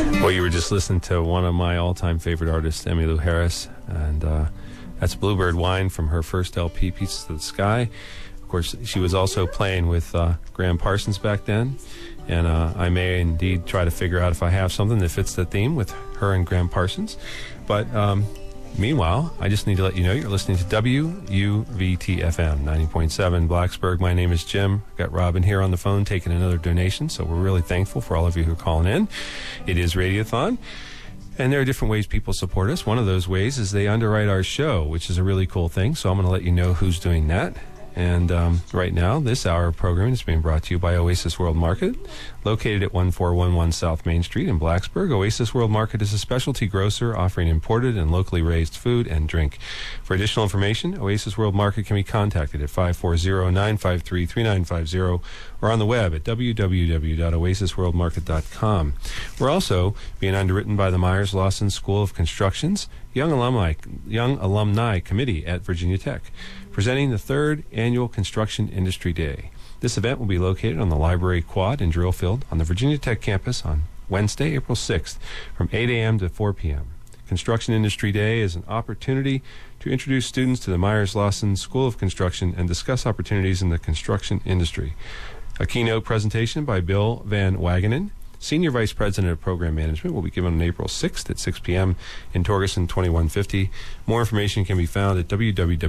Well, you were just listening to one of my all-time favorite artists, Emmylou Harris, and that's Bluebird Wine from her first LP, Pieces of the Sky. Of course, she was also playing with Graham Parsons back then, and I may indeed try to figure out if I have something that fits the theme with her and Graham Parsons. But meanwhile, I just need to let you know you're listening to WUVT-FM 90.7 Blacksburg. My name is Jim. I've got Robin here on the phone taking another donation, so we're really thankful for all of you who are calling in. It is Radiothon, and there are different ways people support us. One of those ways is they underwrite our show, which is a really cool thing, so I'm going to let you know who's doing that. And right now, this hour of programming is being brought to you by Oasis World Market, located at 1411 South Main Street in Blacksburg. Oasis World Market is a specialty grocer offering imported and locally raised food and drink. For additional information, Oasis World Market can be contacted at 540-953-3950 or on the web at www.oasisworldmarket.com. We're also being underwritten by the Myers-Lawson School of Construction's Young Alumni Committee at Virginia Tech, presenting the third annual Construction Industry Day. This event will be located on the Library Quad in Drillfield on the Virginia Tech campus on Wednesday, April 6th from 8 a.m. to 4 p.m. Construction Industry Day is an opportunity to introduce students to the Myers-Lawson School of Construction and discuss opportunities in the construction industry. A keynote presentation by Bill Van Wagenen, Senior Vice President of Program Management, will be given on April 6th at 6 p.m. in Torgerson 2150. More information can be found at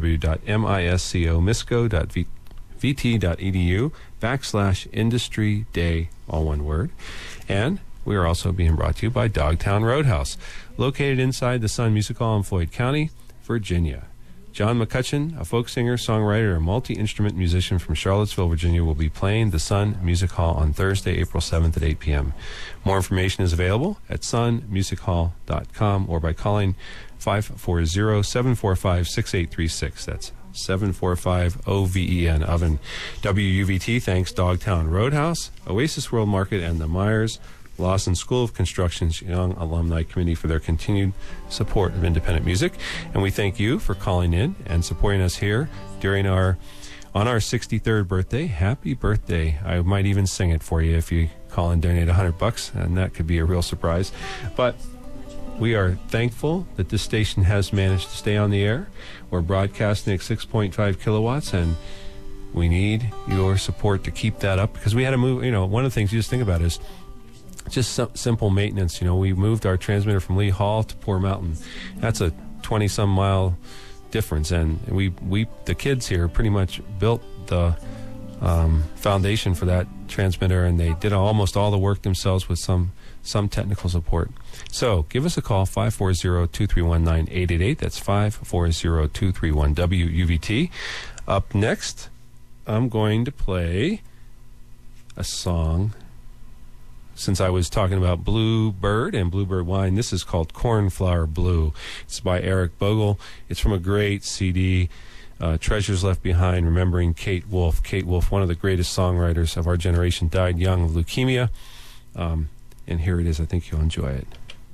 www.misco.vt.edu/Industry Day, all one word. And we are also being brought to you by Dogtown Roadhouse, located inside the Sun Music Hall in Floyd County, Virginia. John McCutcheon, a folk singer, songwriter, and multi-instrument musician from Charlottesville, Virginia, will be playing the Sun Music Hall on Thursday, April 7th at 8 p.m. More information is available at sunmusichall.com or by calling 540-745-6836. That's 745-OVEN, oven. WUVT thanks Dogtown Roadhouse, Oasis World Market, and the Myers-Lawson School of Construction's Young Alumni Committee for their continued support of independent music. And we thank you for calling in and supporting us here on our 63rd birthday. Happy birthday. I might even sing it for you if you call and donate $100, and that could be a real surprise. But we are thankful that this station has managed to stay on the air. We're broadcasting at 6.5 kilowatts, and we need your support to keep that up, because we had to move. One of the things you just think about is just simple maintenance. We moved our transmitter from Lee Hall to Poor Mountain. That's a 20-some mile difference, and the kids here pretty much built the foundation for that transmitter, and they did almost all the work themselves with some technical support. So give us a call, 540-231-9888. That's 540-231-WUVT. Up next, I'm going to play a song. Since I was talking about Bluebird and Bluebird Wine, this is called Cornflower Blue. It's by Eric Bogle. It's from a great CD, Treasures Left Behind, Remembering Kate Wolf. Kate Wolf, one of the greatest songwriters of our generation, died young of leukemia. And here it is. I think you'll enjoy it.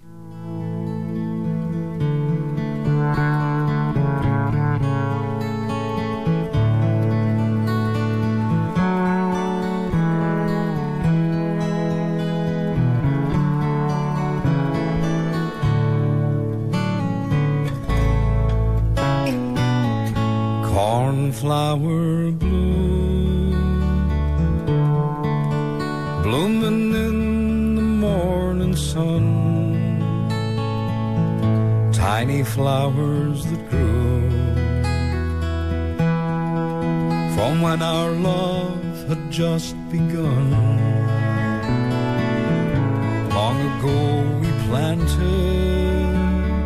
Cornflower blue, blooming in the morning sun, tiny flowers that grew from when our love had just begun. Long ago we planted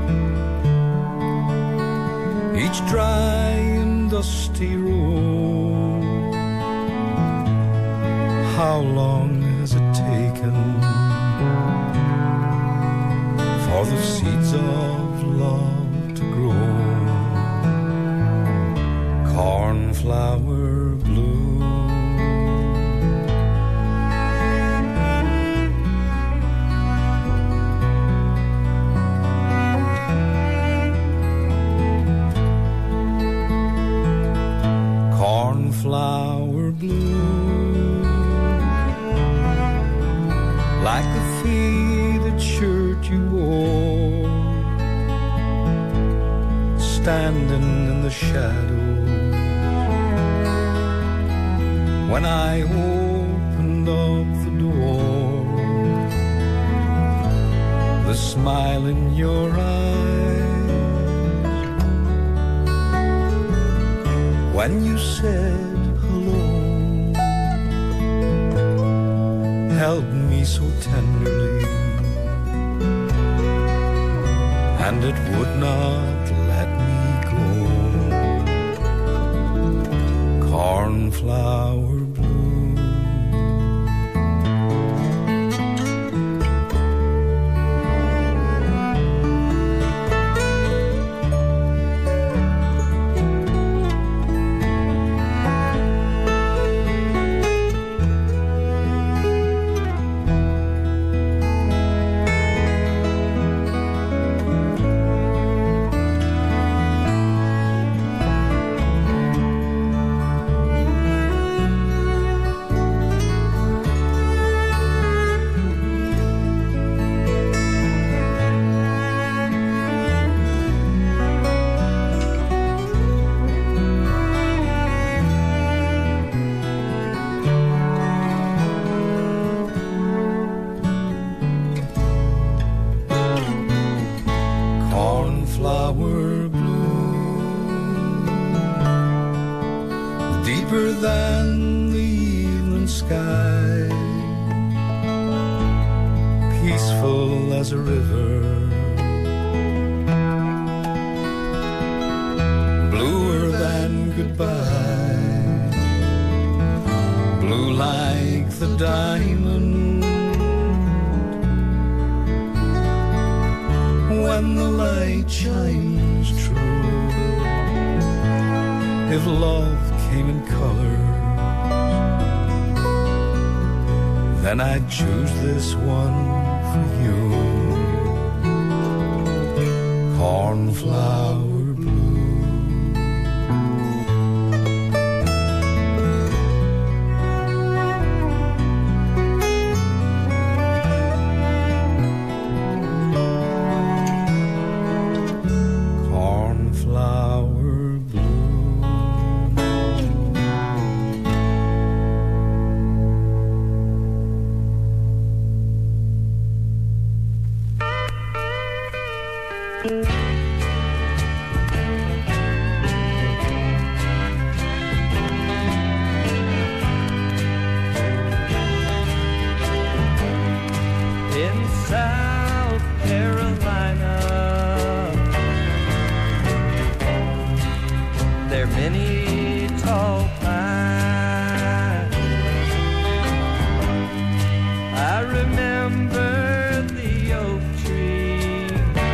each dry and dusty road. How long has it taken for the seeds of love to grow? Cornflower blue. Cornflower blue, standing in the shadows. When I opened up the door, the smile in your eyes, when you said hello, held me so tenderly, and it would not let me go. Cornflower bloom, deeper than the evening sky, peaceful as a river, bluer than goodbye, blue like the diamond. When the light shines true, if love came in colors, then I'd choose this one for you. Cornflower blue. Cornflower blue. In South Carolina, there are many tall pines. I remember the oak tree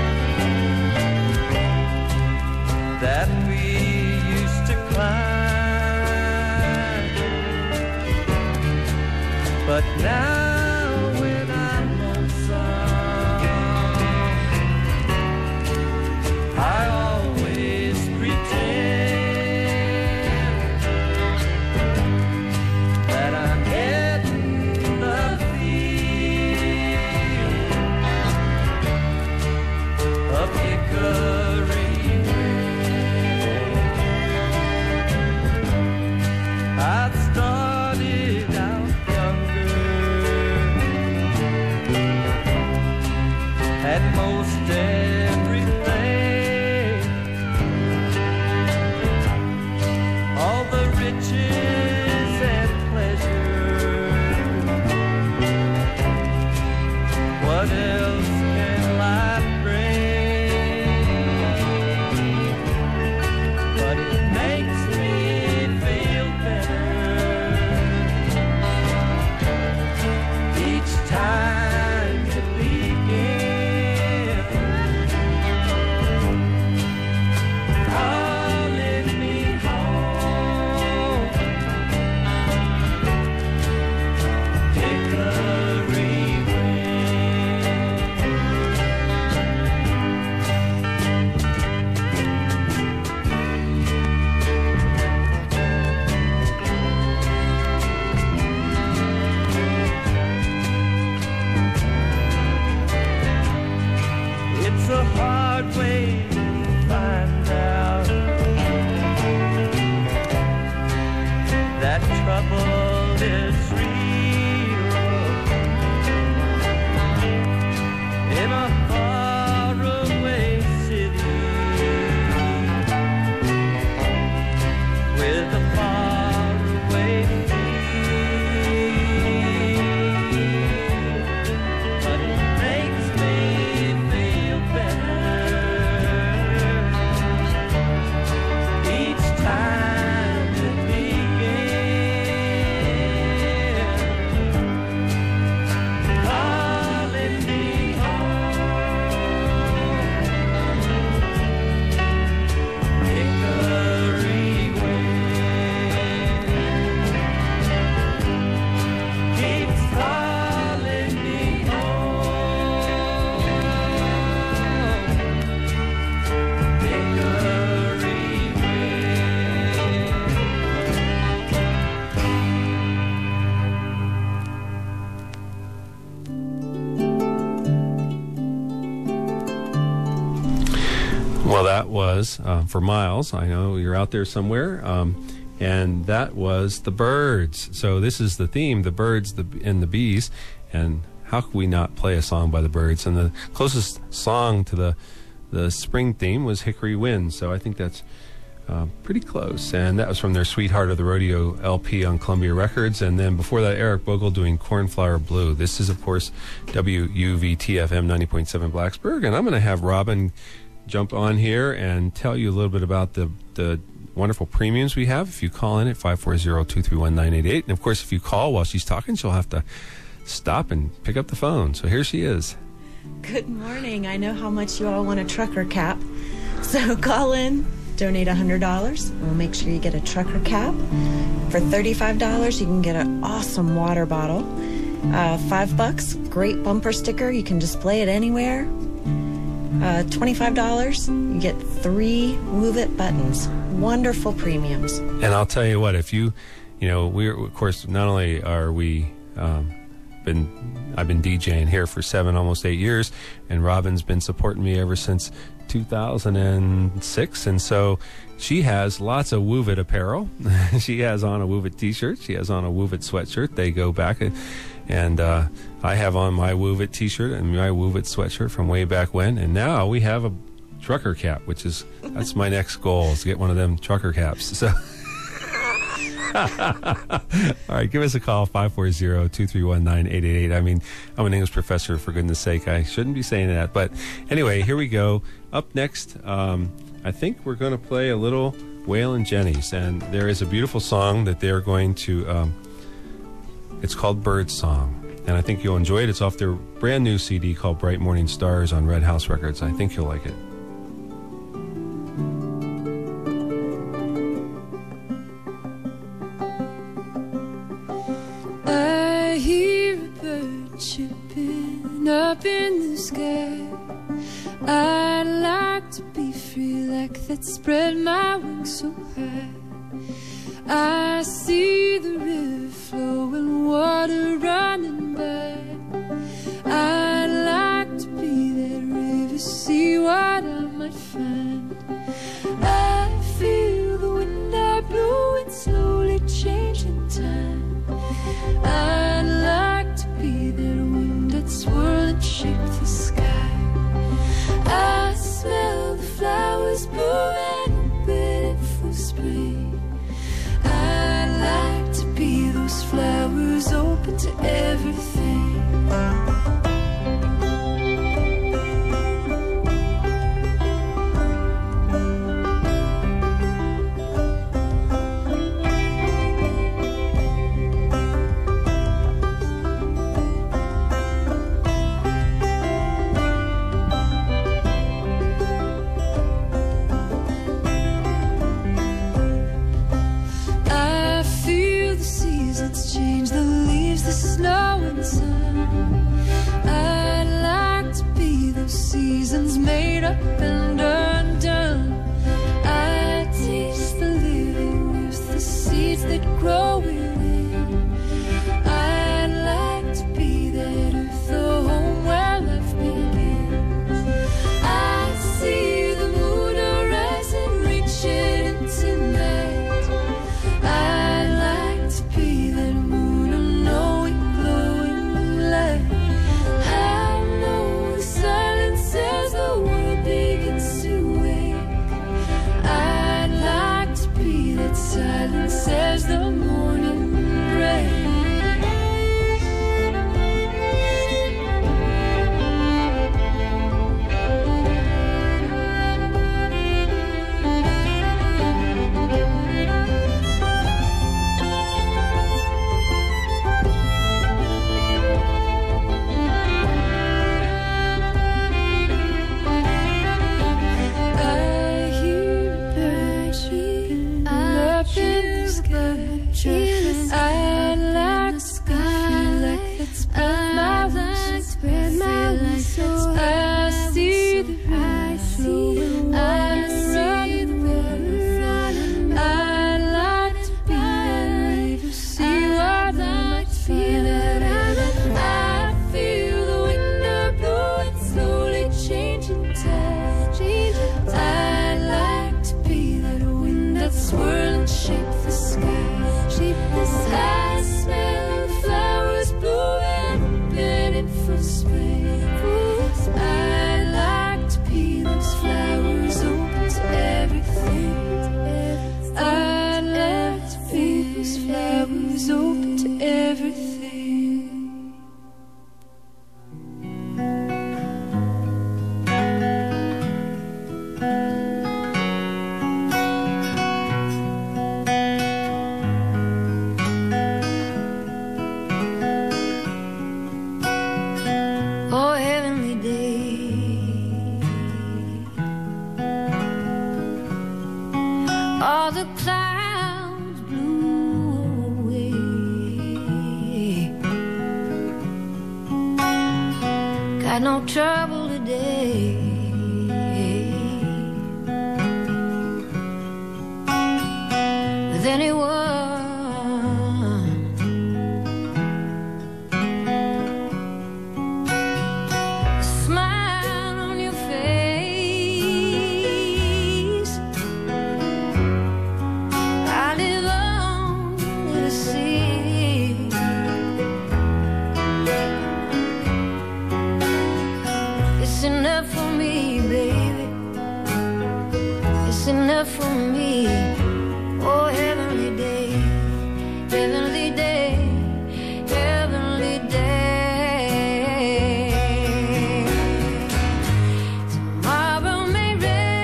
that we used to climb, but now when I'm lonesome, I always pretend that I'm heading the field of hickory wind. I started out younger, had most everything, all the riches and pleasure. What else can life bring? But it makes me feel better each time it begins, calling me home. Hickory it's a hard way to find out Well, that was for Miles. I know you're out there somewhere. And that was the Byrds. So this is the theme, the Byrds and the Bees. And how could we not play a song by the Byrds? And the closest song to the spring theme was Hickory Wind. So I think that's pretty close. And that was from their Sweetheart of the Rodeo LP on Columbia Records. And then before that, Eric Bogle doing Cornflower Blue. This is, of course, WUVT-FM 90.7 Blacksburg. And I'm going to have Robin jump on here and tell you a little bit about the wonderful premiums we have. If you call in at 540-231-988. And, of course, if you call while she's talking, she'll have to stop and pick up the phone. So here she is. Good morning. I know how much you all want a trucker cap. So call in, donate $100. We'll make sure you get a trucker cap. For $35, you can get an awesome water bottle. $5, great bumper sticker. You can display it anywhere. $25, you get 3 Move It buttons. Wonderful premiums. And I'll tell you what, if we're, of course, not only are we, I've been DJing here for 7, almost 8 years, and Robin's been supporting me ever since 2006, and so she has lots of Wove It apparel. She has on a Wove It t-shirt. She has on a Wove It sweatshirt. They go back, and I have on my Wove It t-shirt and my Wove It sweatshirt from way back when, and now we have a trucker cap, that's my next goal, is to get one of them trucker caps. So all right, give us a call, 540-231-9888. I mean, I'm an English professor, for goodness sake. I shouldn't be saying that. But anyway, here we go. Up next, I think we're going to play a little Waylon Jennings. And there is a beautiful song that they're going to, it's called Bird Song. And I think you'll enjoy it. It's off their brand new CD called Bright Morning Stars on Red House Records. I think you'll like it. Up in the sky, I'd like to be free like that, spread my wings so high. I see the river flowing, water running by. I'd like to be that river, see what I might find. I feel the wind I blow, it's slowly changing time. I'd like to be that wind that swirl and shape the sky. I smell the flowers blooming, open for spring. I'd like to be those flowers open to every swirl and shape the sky. Shape the sky. I smell flowers blooming, bending for spring. I like to peel those flowers open to everything. I like to peel those flowers open to everything. Oh, heavenly day, all the clouds blew away. Got no trouble today. With anyone. Smile on your face. I live on to see. It's enough for me, baby. It's enough for me. Oh, heavenly day, heavenly day, heavenly day. Tomorrow may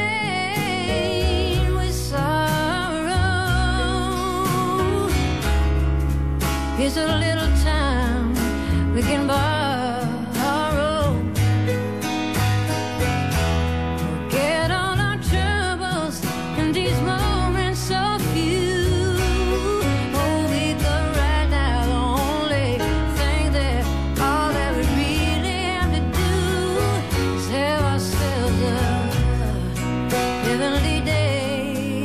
rain with sorrow. Here's a little time we can borrow. Forget all our troubles and these moments so few. Oh, we go right now, the only thing that all that we really have to do is have ourselves a heavenly day.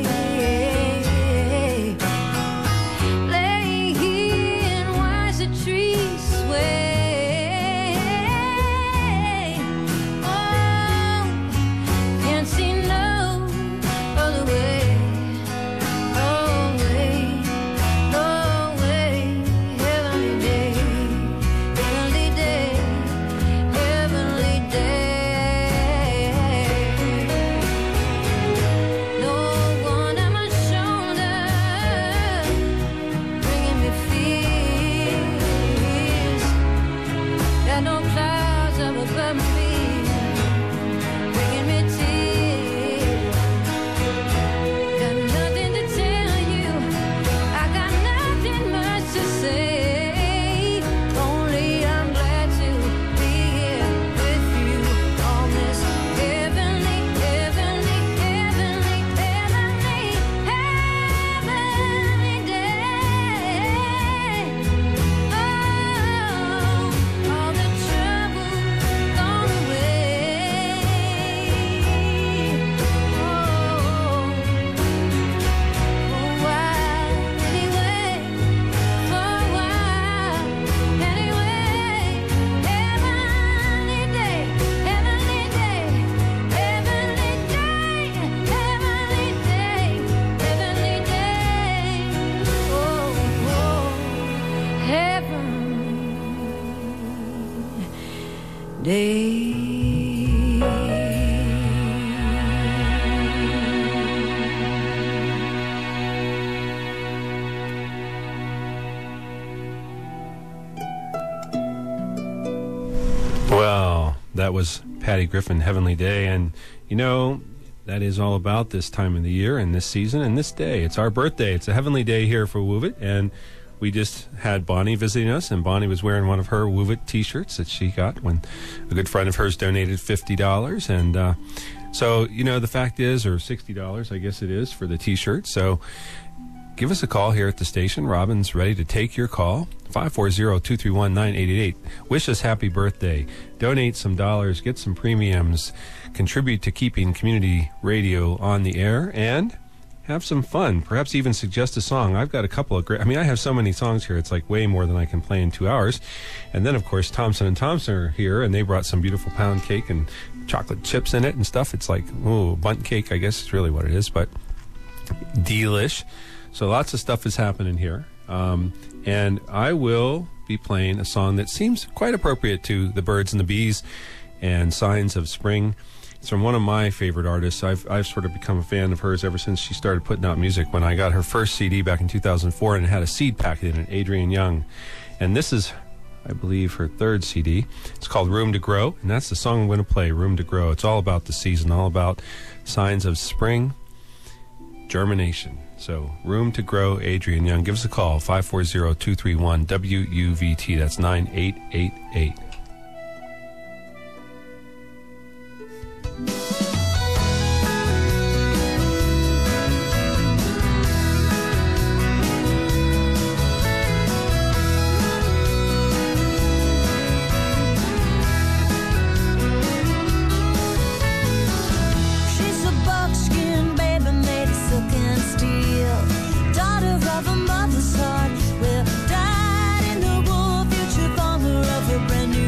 Lay here and watch the trees sway. Oh, can't see no other way. No way, no way. Heavenly day, heavenly day, heavenly day. No one at my shoulder, bringing me fears. Got no clouds up above me, bringing me tears. Got nothing to tell you, I got nothing much to say. Only I'm glad to be here with you on this heavenly, heavenly, heavenly, heavenly, heavenly day. Oh, all the trouble gone away. Oh, for a while anyway, for a while anyway. Heavenly day, heavenly day, heavenly day, heavenly day, heavenly day. Oh, heaven day. Well, that was Patty Griffin, Heavenly Day. And, you know, that is all about this time of the year and this season and this day. It's our birthday. It's a heavenly day here for Woovit. And we just had Bonnie visiting us, and Bonnie was wearing one of her Woovit T-shirts that she got when a good friend of hers donated $50. And so, you know, the fact is, or $60, I guess it is, for the T-shirt. So give us a call here at the station. Robin's ready to take your call. 540-231-9888. Wish us happy birthday. Donate some dollars. Get some premiums. Contribute to keeping community radio on the air. And have some fun. Perhaps even suggest a song. I've got a couple of great... I mean, I have so many songs here. It's like way more than I can play in 2 hours. And then, of course, Thompson & Thompson are here, and they brought some beautiful pound cake and chocolate chips in it and stuff. It's like, ooh, bundt cake, I guess is really what it is. But Delish. So lots of stuff is happening here. And I will be playing a song that seems quite appropriate to the birds and the bees and signs of spring. It's from one of my favorite artists. I've sort of become a fan of hers ever since she started putting out music. When I got her first CD back in 2004, and it had a seed packet in it, Adrienne Young. And this is, I believe, her third CD. It's called Room to Grow, and that's the song I'm going to play, Room to Grow. It's all about the season, all about signs of spring, germination. So, Room to Grow, Adrienne Young. Give us a call, 540-231-WUVT. That's 9888. Brand new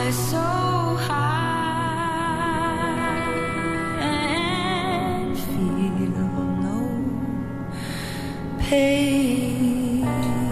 fly so high and feel no pain.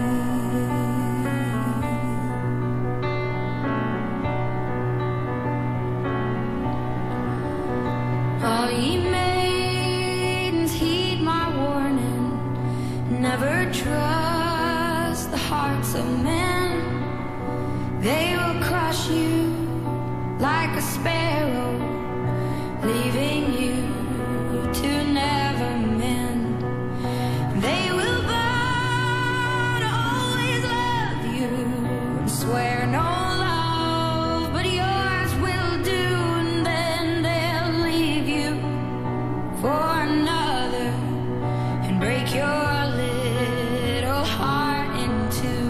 All ye maidens, heed my warning. Never trust the hearts of men. They will crush you like a sparrow, leaving you to never mend. They will vow to always love you and swear no love but yours will do, and then they'll leave you for another and break your little heart in two.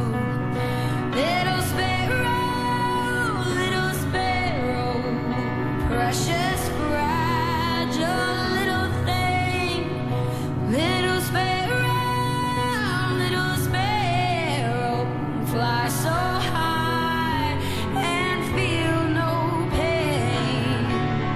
Little sparrow, precious, fragile little thing. Little sparrow, fly so high and feel no pain.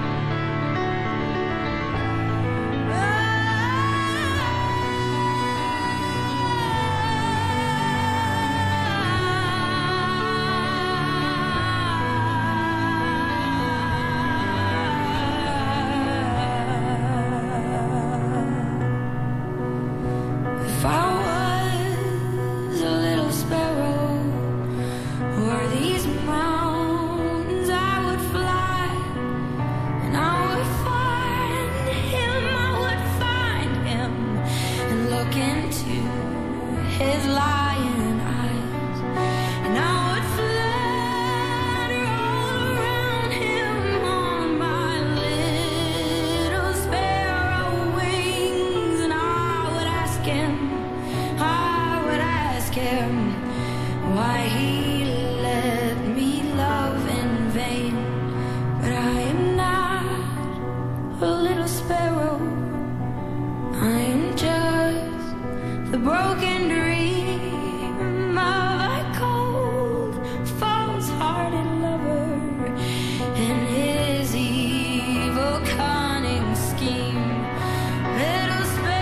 If I was a little sparrow o'er these mountains, I would fly, and I would find him, and look into his lion eyes, and I would flutter all around him on my little sparrow wings, and I would ask him why he let me love in vain. But I am not a little sparrow, I am just the broken dream of a cold, false-hearted lover and his evil, cunning scheme. Little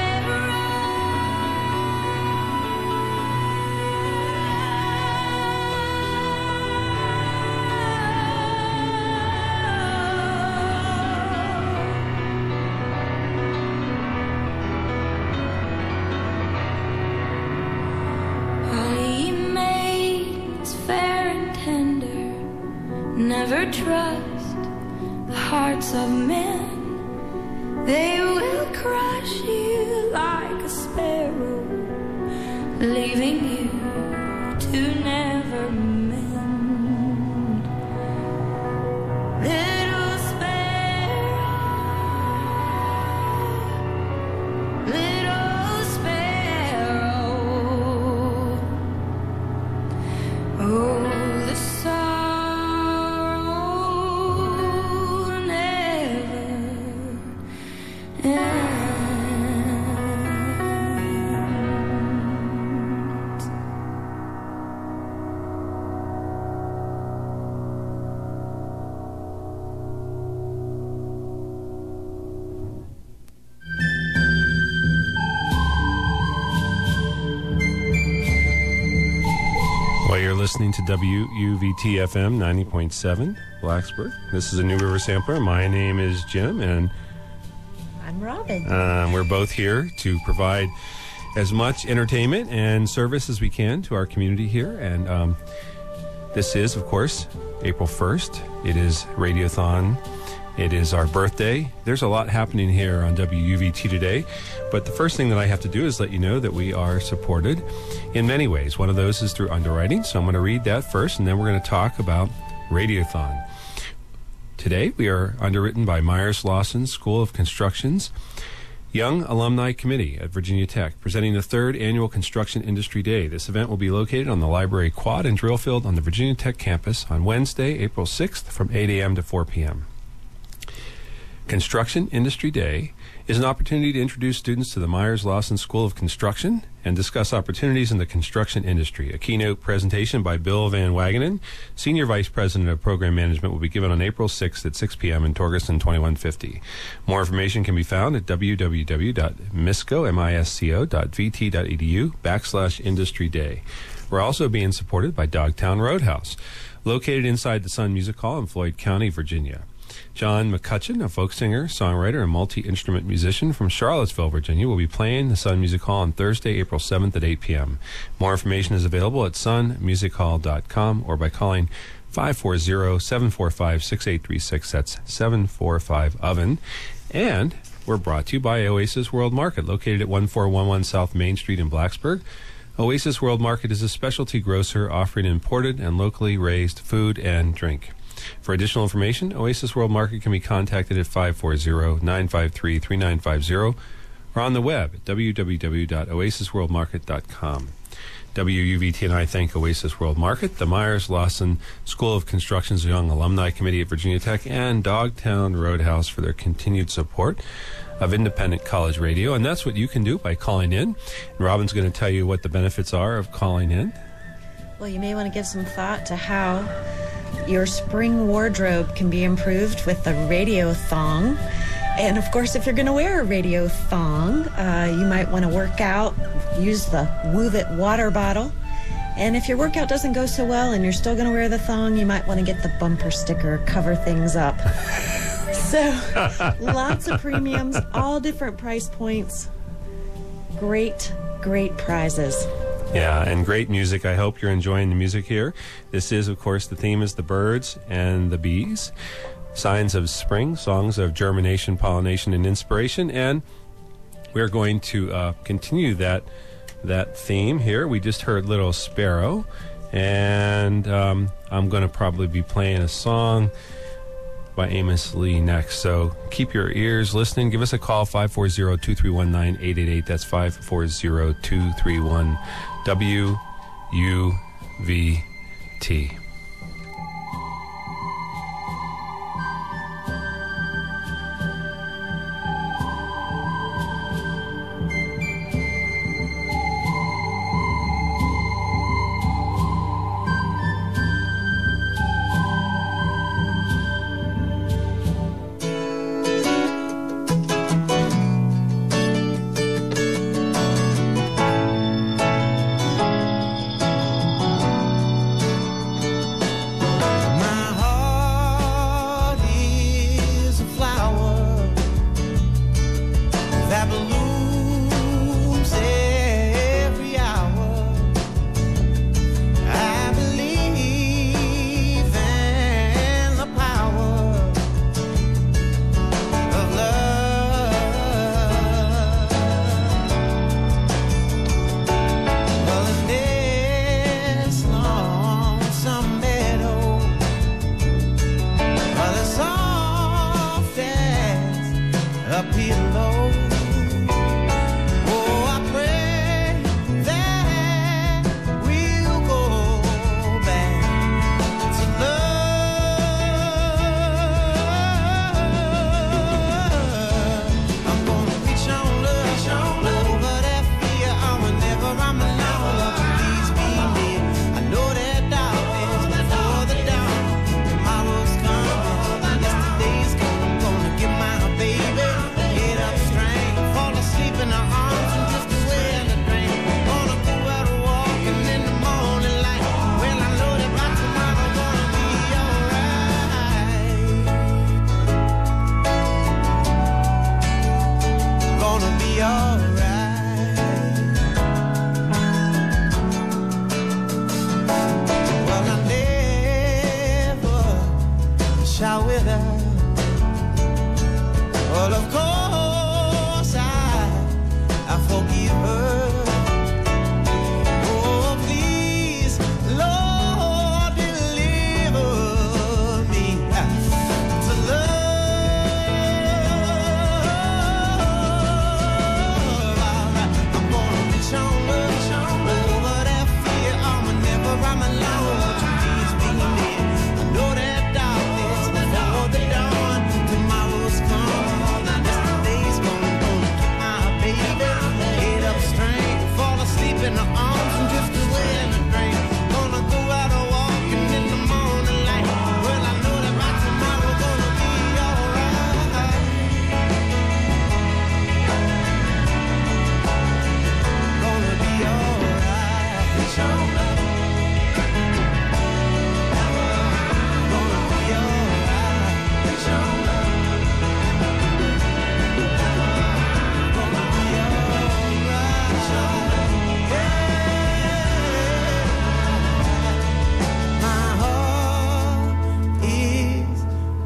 never trust the hearts of men. They will crush you like a sparrow, leaving you to never mend. Little sparrow, oh, the sorrow never ends. Well, you're listening to WUVT-FM 90.7, Blacksburg. This is a New River Sampler. My name is Jim, and I'm Robin. we're both here to provide as much entertainment and service as we can to our community here. And this is, of course, April 1st. It is Radiothon. It is our birthday. There's a lot happening here on WUVT today. But the first thing that I have to do is let you know that we are supported in many ways. One of those is through underwriting. So I'm going to read that first, and then we're going to talk about Radiothon. Today, we are underwritten by Myers Lawson School of Construction's Young Alumni Committee at Virginia Tech, presenting the 3rd Annual Construction Industry Day. This event will be located on the Library Quad and Drill Field on the Virginia Tech campus on Wednesday, April 6th from 8 a.m. to 4 p.m. Construction Industry Day is an opportunity to introduce students to the Myers-Lawson School of Construction and discuss opportunities in the construction industry. A keynote presentation by Bill Van Wagenen, Senior Vice President of Program Management, will be given on April 6th at 6 p.m. in Torgerson 2150. More information can be found at www.misco.vt.edu/Industry Day. We're also being supported by Dogtown Roadhouse, located inside the Sun Music Hall in Floyd County, Virginia. John McCutcheon, a folk singer, songwriter, and multi-instrument musician from Charlottesville, Virginia, will be playing the Sun Music Hall on Thursday, April 7th at 8 p.m. More information is available at sunmusichall.com or by calling 540-745-6836. That's 745-OVEN. And we're brought to you by Oasis World Market, located at 1411 South Main Street in Blacksburg. Oasis World Market is a specialty grocer offering imported and locally raised food and drink. For additional information, Oasis World Market can be contacted at 540-953-3950 or on the web at www.oasisworldmarket.com. WUVT and I thank Oasis World Market, the Myers-Lawson School of Construction's Young Alumni Committee at Virginia Tech, and Dogtown Roadhouse for their continued support of independent college radio. And that's what you can do by calling in. And Robin's going to tell you what the benefits are of calling in. Well, you may want to give some thought to how your spring wardrobe can be improved with the radio thong. And of course, if you're going to wear a radio thong, you might want to work out, use the Wove It water bottle. And if your workout doesn't go so well and you're still going to wear the thong, you might want to get the bumper sticker, cover things up. So, lots of premiums, all different price points. Great, great prizes. Yeah, and great music. I hope you're enjoying the music here. This is, of course, the theme is the birds and the bees. Signs of spring, songs of germination, pollination, and inspiration. And we're going to continue that theme here. We just heard Little Sparrow. And I'm going to probably be playing a song by Amos Lee next. So keep your ears listening. Give us a call, 540-231-9888. That's 540-231-WUVT.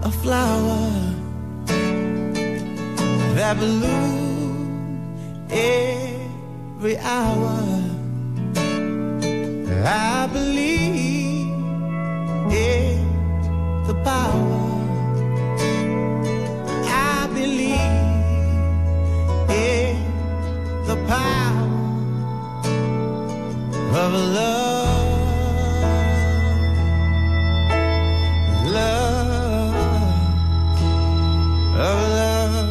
a flower that blooms every hour. I believe in the power. I believe in the power of love. Love, of love.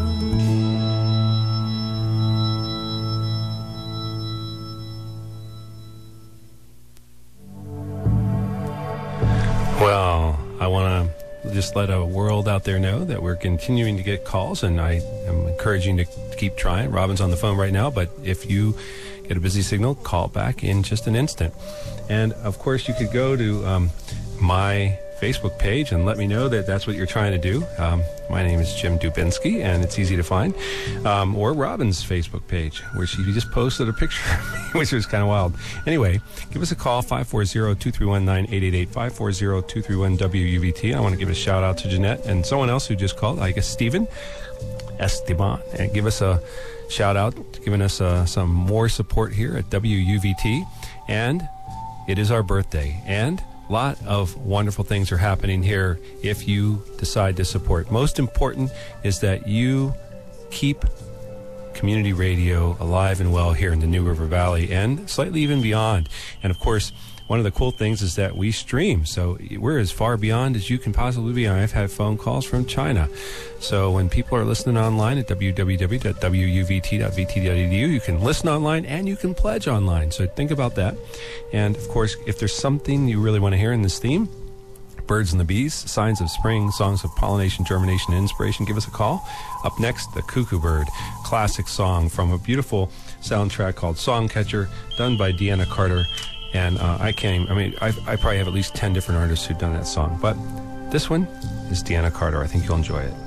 Well, I want to just let a world out there know that we're continuing to get calls, and I am encouraging you to keep trying. Robin's on the phone right now, but if you get a busy signal, call back in just an instant. And, of course, you could go to my Facebook page and let me know that that's what you're trying to do. My name is Jim Dubinsky, and it's easy to find. Or Robin's Facebook page, where she just posted a picture of me, which was kind of wild. Anyway, give us a call, 540-231-9888, 540-231-WUVT. I want to give a shout-out to Jeanette and someone else who just called, I guess Stephen Esteban, and give us a shout-out, giving us some more support here at WUVT. And it is our birthday, and a lot of wonderful things are happening here if you decide to support. Most important is that you keep community radio alive and well here in the New River Valley and slightly even beyond. And of course, one of the cool things is that we stream, so we're as far beyond as you can possibly be. I've had phone calls from China. So when people are listening online at www.wuvt.vt.edu, you can listen online and you can pledge online. So think about that. And of course, if there's something you really want to hear in this theme, birds and the bees, signs of spring, songs of pollination, germination, and inspiration, give us a call. Up next, the Cuckoo Bird, classic song from a beautiful soundtrack called Songcatcher, done by Deanna Carter. And I probably have at least 10 different artists who've done that song. But this one is Deanna Carter. I think you'll enjoy it.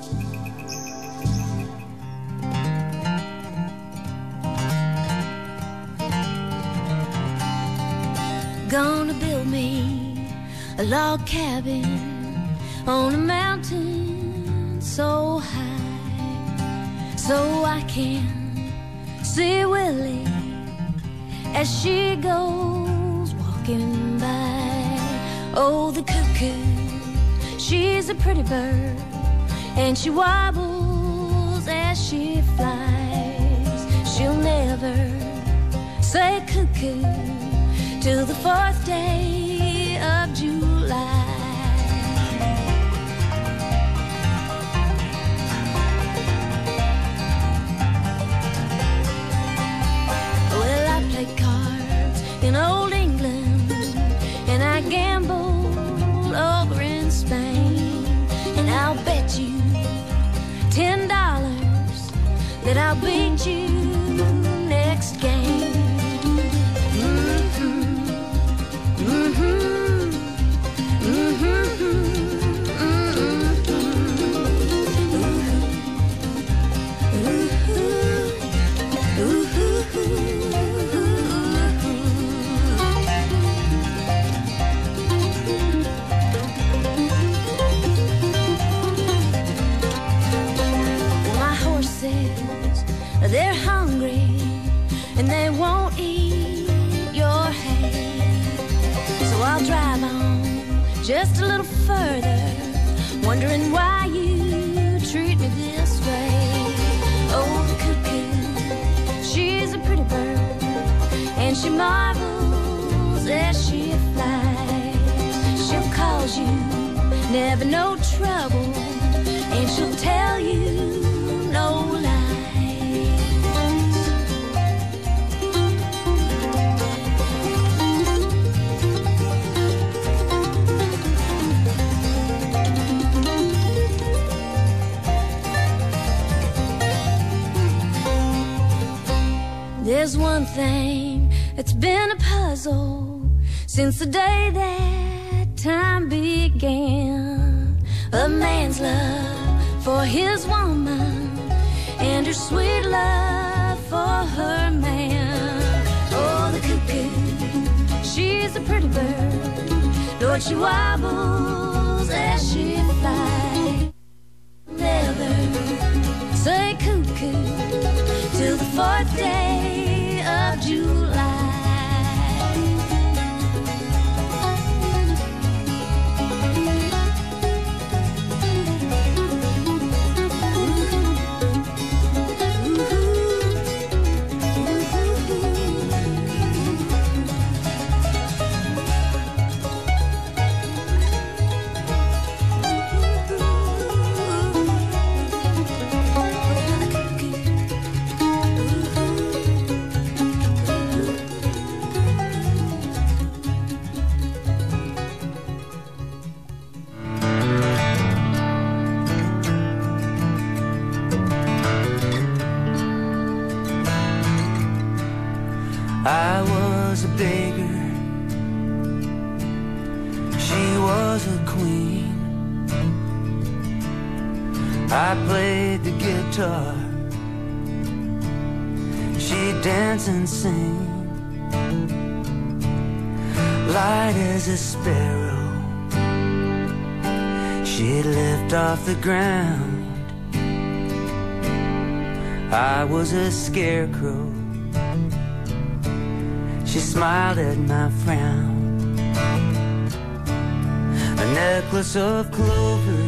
Gonna build me a log cabin on a mountain so high, so I can see Willie as she goes walking by. Oh, the cuckoo, she's a pretty bird, and she wobbles as she flies. She'll never say cuckoo till the 4th day of July. Well, I played cards in old England, and I gambled over in Spain, and I'll bet you $10 that I'll beat you next game. My horses, they're hungry and they won't eat your hay, so I'll drive on just a little further, wondering why you treat me this way. Oh, the cuckoo, she's a pretty bird, and she marvels as she flies. She'll cause you never no trouble, and she'll tell you no lies. There's one thing that's been a puzzle since the day that time began. A man's love for his woman and her sweet love for her man. Oh, the cuckoo, she's a pretty bird, Lord, she wobbles as she flies. say cuckoo till the 4th day of July. I was a beggar, she was a queen. I played the guitar, she'd dance and sing. Light as a sparrow, she'd lift off the ground. I was a scarecrow, she smiled at my frown. A necklace of clover,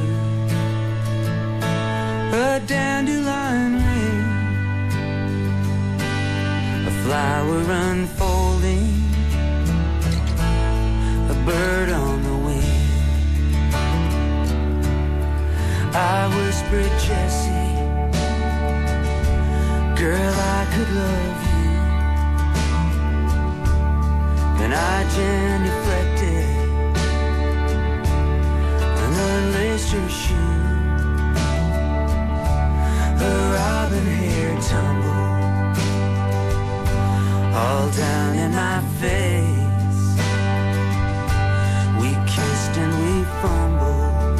a dandelion ring, a flower unfolding, a bird on the wing. I whispered, Jessie, girl, I could love you. And I genuflected and unlaced her shoe. Her robin hair tumbled all down in my face. We kissed and we fumbled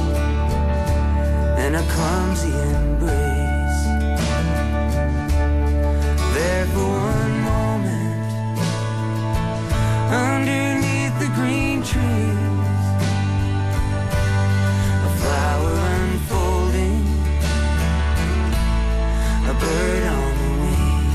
in a clumsy embrace. There for one moment, underneath the green trees, a flower unfolding, a bird on the wing.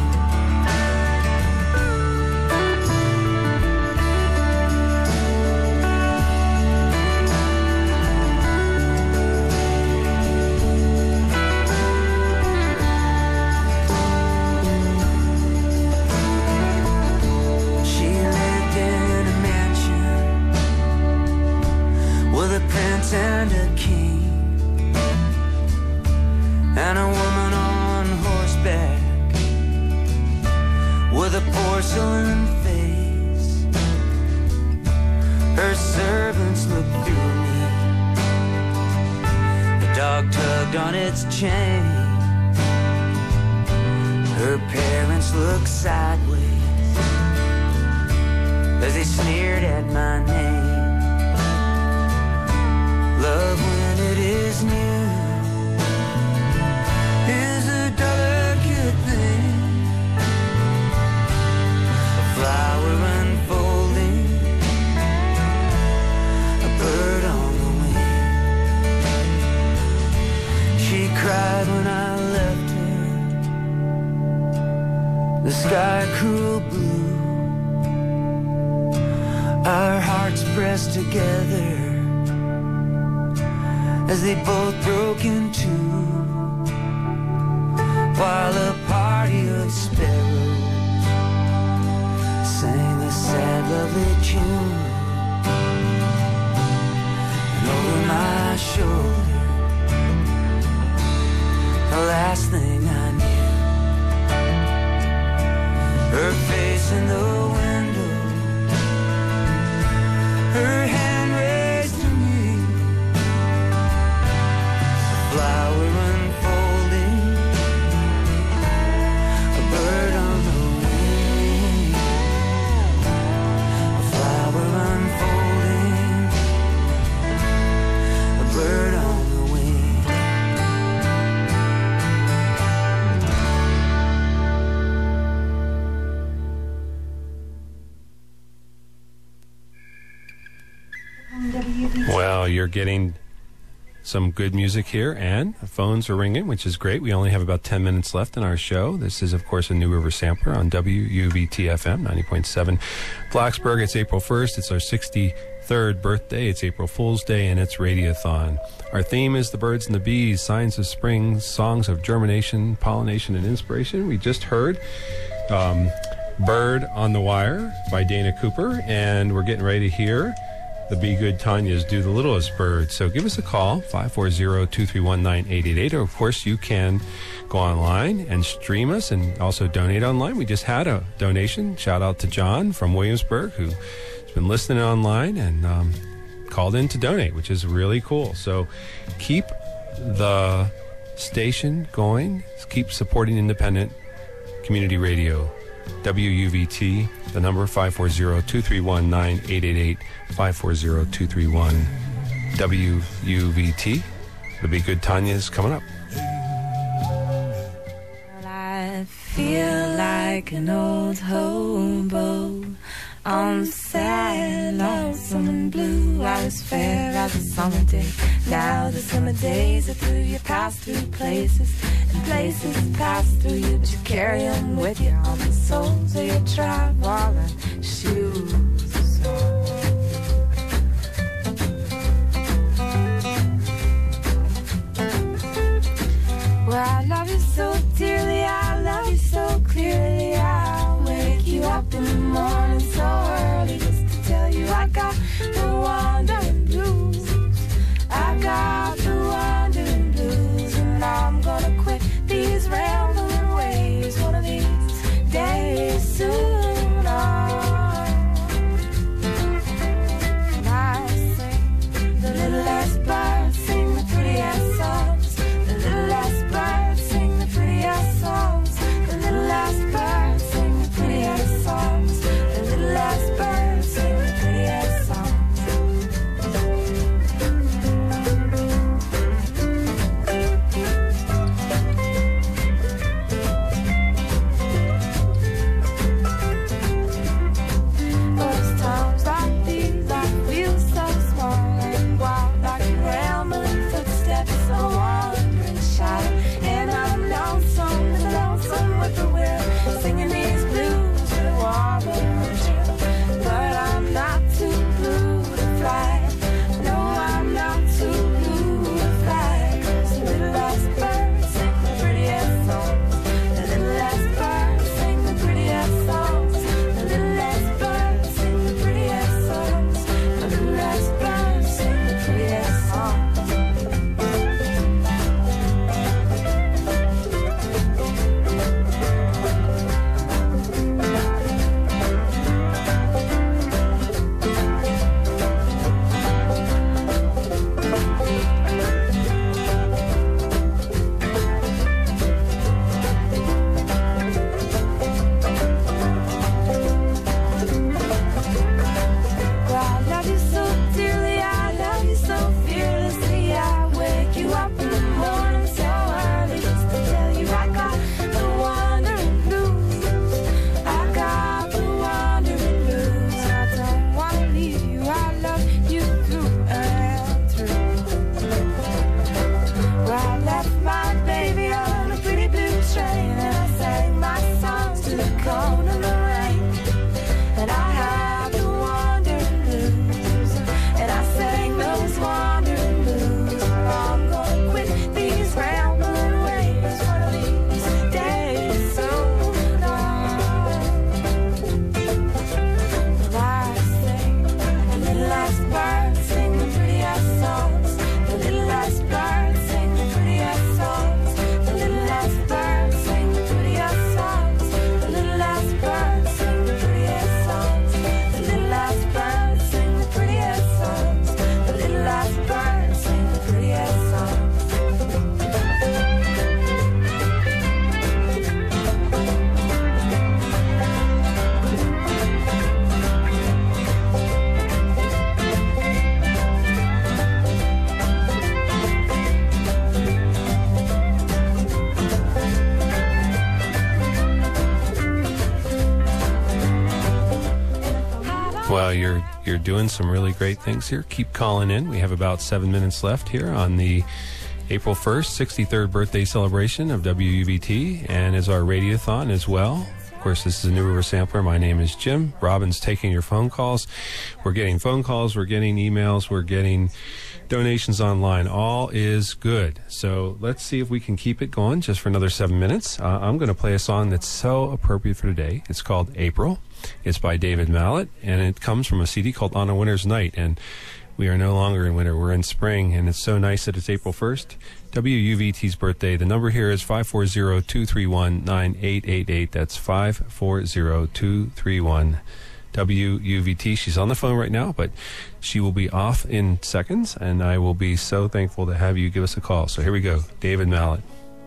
She lived in a mansion with a prince and a king, and a woman on horseback with a porcelain face. Her servants looked through me, the dog tugged on its chain. Her parents looked sideways as they sneered at my name. Love, when it is new, is a delicate thing. A flower unfolding, a bird on the wing. She cried when I left her, the sky cruel blue, our hearts pressed together as they both broke in two, while a party of sparrows sang a sad, lovely tune. And over my shoulder, the last thing I knew, her face in the window, her hand raised to me, a flower unfolding, a bird on the wing, a flower unfolding, a bird on the wing. Well, you're getting some good music here, and the phones are ringing, which is great. We only have about 10 minutes left in our show. This is, of course, a New River Sampler on WUVT-FM 90.7 Blacksburg. It's April 1st. It's our 63rd birthday. It's April Fool's Day, and it's Radiothon. Our theme is the birds and the bees, signs of spring, songs of germination, pollination, and inspiration. We just heard Bird on the Wire by Dana Cooper, and we're getting ready to hear the Be Good Tanya's Do the Littlest Bird. So give us a call, 540-231-9888. Or, of course, you can go online and stream us and also donate online. We just had a donation. Shout out to John from Williamsburg, who's been listening online and called in to donate, which is really cool. So keep the station going. Keep supporting independent community radio. WUVT, the number 540-231-9888, 540-231-WUVT. The Be Good Tanya's coming up. Well, I feel like an old hobo on the sad, lonesome and blue. I was fair as a summer day. Now the summer days are through. You pass through places, and places pass through you, but you carry them with you on the soles of your traveling shoes. Well, I love you so dearly, I love you so clearly. I'll wake you up in the morning so early just to tell you I got the wandering blues. I got the wandering blues, and I'm gonna quit these rambling ways one of these days soon. And I sing the littlest bird, sing the prettiest songs. The littlest bird, sing the prettiest songs. The littlest bird, sing the prettiest songs. The littlest bird, sing the prettiest songs. you're doing some really great things here, keep calling in. We have about 7 minutes left here on the April 1st, 63rd birthday celebration of WUVT, and is our radiothon as well. Of course, this is a New River Sampler. My name is Jim. Robin's taking your phone calls. We're getting phone calls, we're getting emails, we're getting donations online. All is good. So let's see if we can keep it going just for another 7 minutes. I'm going to play a song that's so appropriate for today. It's called April. It's by David Mallet, and it comes from a CD called On a Winter's Night. And we are no longer in winter, we're in spring, and it's so nice that it's April 1st, WUVT's birthday. The number here is 540-231-9888. That's 540-231-WUVT. She's on the phone right now, but she will be off in seconds, and I will be so thankful to have you give us a call. So here we go, David Mallet.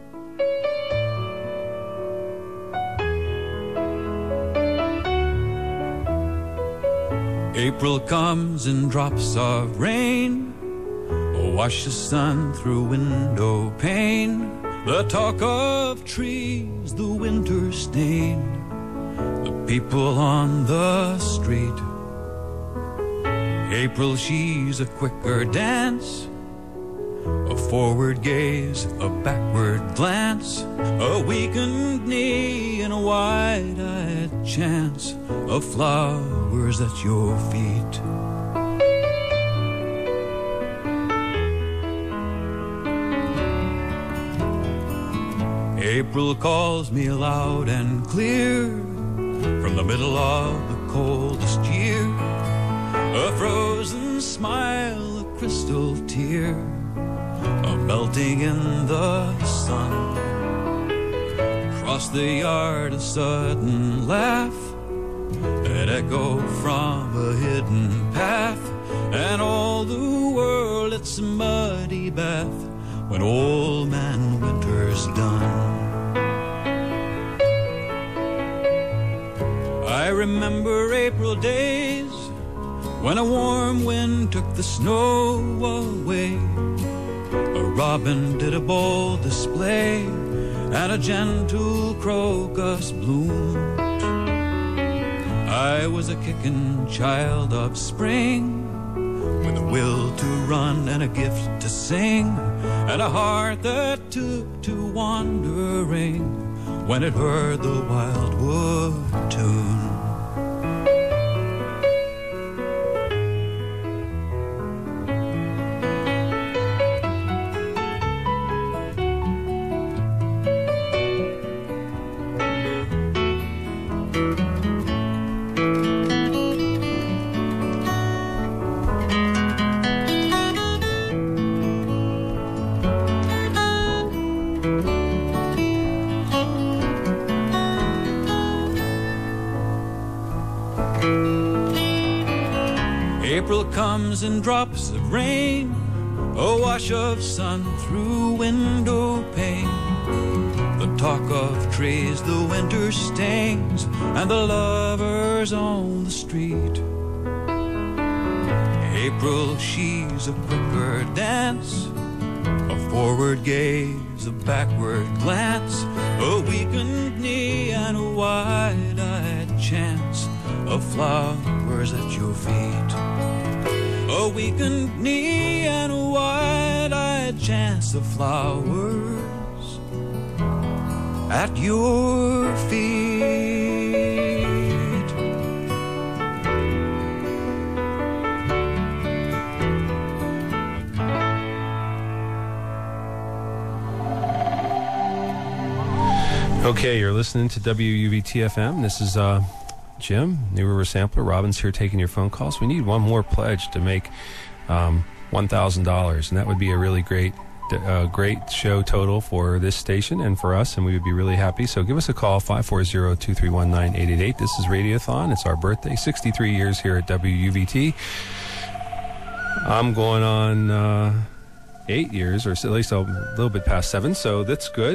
April comes in drops of rain, wash the sun through window pane. The talk of trees, the winter stain, the people on the street. April, she's a quicker dance, a forward gaze, a backward glance, a weakened knee and a wide-eyed chance of flowers at your feet. April calls me loud and clear from the middle of the coldest year. A frozen smile, a crystal tear, a melting in the sun. Across the yard, a sudden laugh, an echo from a hidden path, and all the world, it's a muddy bath when Old Man Winter's done. I remember April days when a warm wind took the snow away. A robin did a bold display, and a gentle crocus bloomed. I was a kicking child of spring, with a will to run and a gift to sing, and a heart that took to wandering when it heard the wildwood tune. April comes in drops of rain, a wash of sun through window pane. The talk of trees, the winter stains, and the lovers on the street. April, she's a quicker dance, a forward gaze, a backward glance, a weakened knee and a wide-eyed chance of flowers at your feet. A weakened knee and a wide-eyed chance of flowers at your feet. Okay, you're listening to WUVT-FM. This is Jim, New River Sampler. Robin's here taking your phone calls. We need one more pledge to make $1,000, and that would be a really great show total for this station and for us, and we would be really happy. So give us a call, 540-231-9888. This is Radiothon. It's our birthday, 63 years here at WUVT. I'm going on 8 years, or at least a little bit past 7, so that's good.